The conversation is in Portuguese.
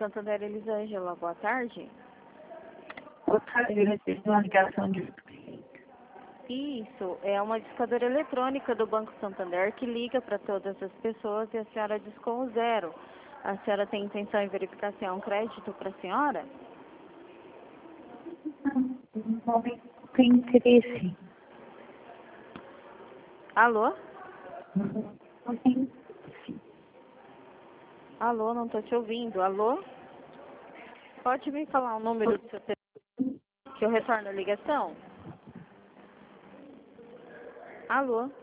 Santander, Elisângela, boa tarde. Boa tarde, eu recebi uma ligação de... Isso, é uma discadora eletrônica do Banco Santander que liga para todas as pessoas e a senhora discou o 0. A senhora tem intenção em verificar se é um crédito para a senhora? Não tem interesse. Alô? Não tem... Alô, não estou te ouvindo. Alô? Pode me falar o número do seu telefone que eu retorno a ligação? Alô?